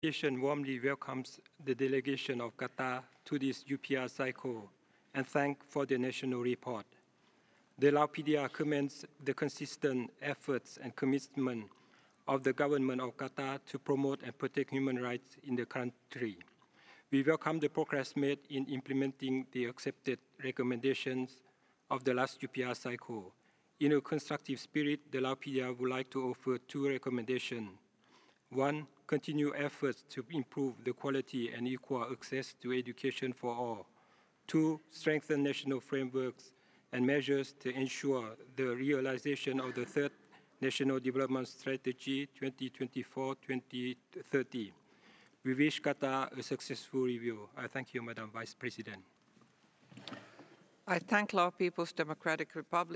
Nation warmly welcomes the delegation of Qatar to this UPR cycle and thank for the national report. The Lao PDR commends the consistent efforts and commitment of the government of Qatar to promote and protect human rights in the country. We welcome the progress made in implementing the accepted recommendations of the last UPR cycle. In a constructive spirit, the Lao PDR would like to offer two recommendations. One, continue efforts to improve the quality and equal access to education for all. Two, strengthen national frameworks and measures to ensure the realization of the third National Development Strategy 2024-2030. We wish Qatar a successful review. I thank you, Madam Vice President. I thank Lao People's Democratic Republic.